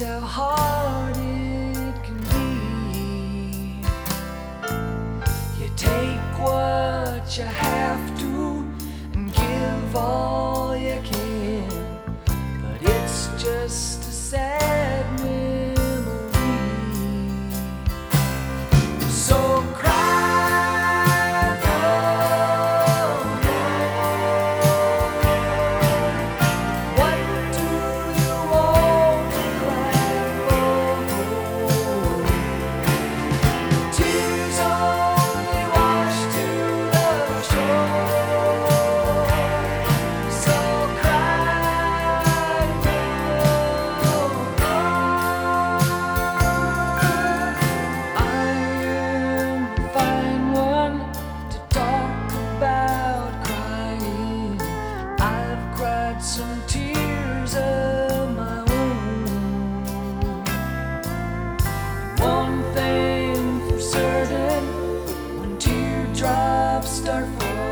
how hard it can be. You take what you have to and give all you can, but it's just a sad memory. So cry no more. What do you want to cry for? Tears only wash to the shore. So cry no more. I am a fine one to talk about crying. I've cried some tears of my own. One thing for certain, when teardrops start falling,